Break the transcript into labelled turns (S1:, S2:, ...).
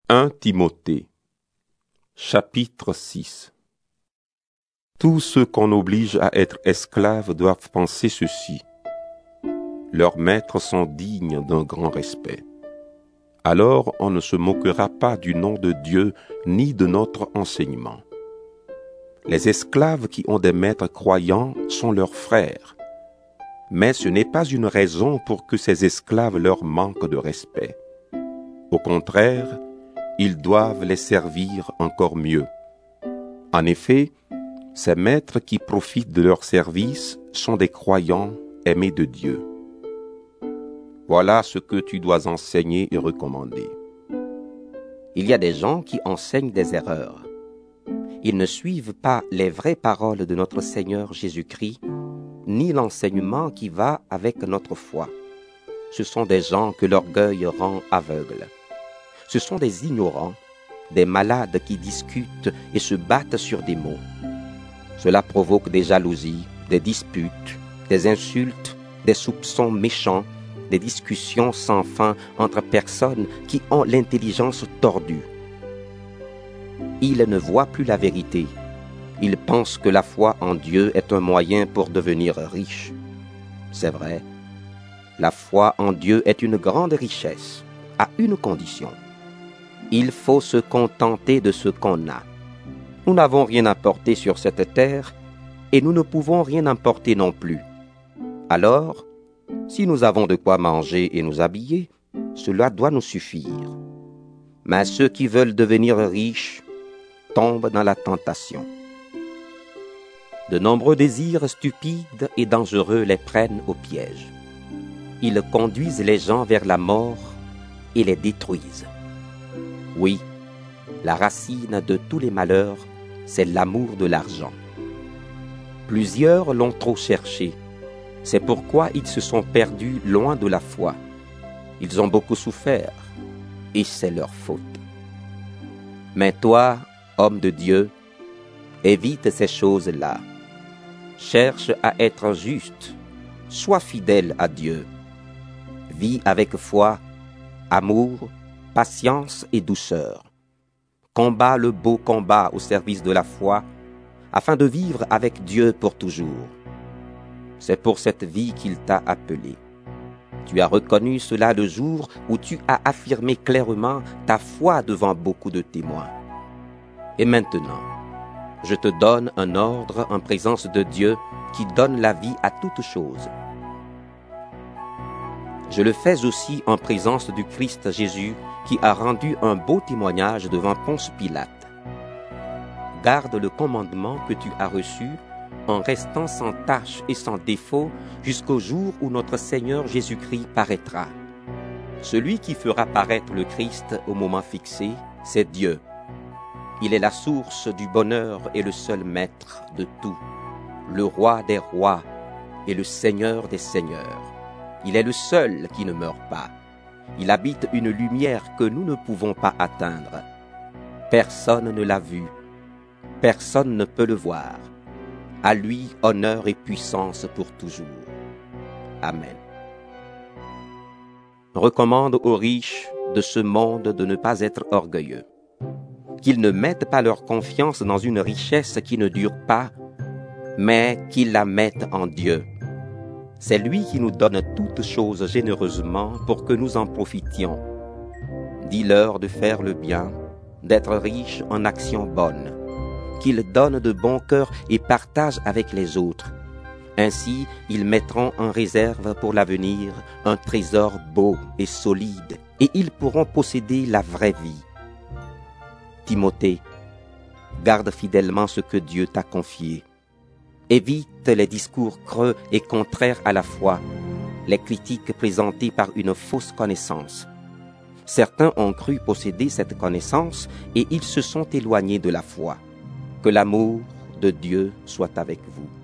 S1: 1 Timothée, chapitre 6. Tous ceux qu'on oblige à être esclaves doivent penser ceci. Leurs maîtres sont dignes d'un grand respect. Alors on ne se moquera pas du nom de Dieu ni de notre enseignement. Les esclaves qui ont des maîtres croyants sont leurs frères. Mais ce n'est pas une raison pour que ces esclaves leur manquent de respect. Au contraire, ils doivent les servir encore mieux. En effet, ces maîtres qui profitent de leur service sont des croyants aimés de Dieu. Voilà ce que tu dois enseigner et recommander.
S2: Il y a des gens qui enseignent des erreurs. Ils ne suivent pas les vraies paroles de notre Seigneur Jésus-Christ, ni l'enseignement qui va avec notre foi. Ce sont des gens que l'orgueil rend aveugles. Ce sont des ignorants, des malades qui discutent et se battent sur des mots. Cela provoque des jalousies, des disputes, des insultes, des soupçons méchants, des discussions sans fin entre personnes qui ont l'intelligence tordue. Ils ne voient plus la vérité. Ils pensent que la foi en Dieu est un moyen pour devenir riche. C'est vrai, la foi en Dieu est une grande richesse, à une condition. Il faut se contenter de ce qu'on a. Nous n'avons rien apporté sur cette terre et nous ne pouvons rien emporter non plus. Alors, si nous avons de quoi manger et nous habiller, cela doit nous suffire. Mais ceux qui veulent devenir riches tombent dans la tentation. De nombreux désirs stupides et dangereux les prennent au piège. Ils conduisent les gens vers la mort et les détruisent. Oui, la racine de tous les malheurs, c'est l'amour de l'argent. Plusieurs l'ont trop cherché. C'est pourquoi ils se sont perdus loin de la foi. Ils ont beaucoup souffert, et c'est leur faute. Mais toi, homme de Dieu, évite ces choses-là. Cherche à être juste, sois fidèle à Dieu. Vis avec foi, amour, patience et douceur. Combat le beau combat au service de la foi, afin de vivre avec Dieu pour toujours. C'est pour cette vie qu'il t'a appelé. Tu as reconnu cela le jour où tu as affirmé clairement ta foi devant beaucoup de témoins. Et maintenant, je te donne un ordre en présence de Dieu qui donne la vie à toute chose. Je le fais aussi en présence du Christ Jésus qui a rendu un beau témoignage devant Ponce Pilate. Garde le commandement que tu as reçu en restant sans tache et sans défaut jusqu'au jour où notre Seigneur Jésus-Christ paraîtra. Celui qui fera paraître le Christ au moment fixé, c'est Dieu. Il est la source du bonheur et le seul maître de tout, le roi des rois et le Seigneur des seigneurs. Il est le seul qui ne meurt pas. Il habite une lumière que nous ne pouvons pas atteindre. Personne ne l'a vu. Personne ne peut le voir. À lui, honneur et puissance pour toujours. Amen. Recommande aux riches de ce monde de ne pas être orgueilleux. Qu'ils ne mettent pas leur confiance dans une richesse qui ne dure pas, mais qu'ils la mettent en Dieu. C'est lui qui nous donne toutes choses généreusement pour que nous en profitions. Dis-leur de faire le bien, d'être riches en actions bonnes, qu'ils donnent de bon cœur et partagent avec les autres. Ainsi, ils mettront en réserve pour l'avenir un trésor beau et solide, et ils pourront posséder la vraie vie. Timothée, garde fidèlement ce que Dieu t'a confié. Évite les discours creux et contraires à la foi, les critiques présentées par une fausse connaissance. Certains ont cru posséder cette connaissance et ils se sont éloignés de la foi. Que l'amour de Dieu soit avec vous.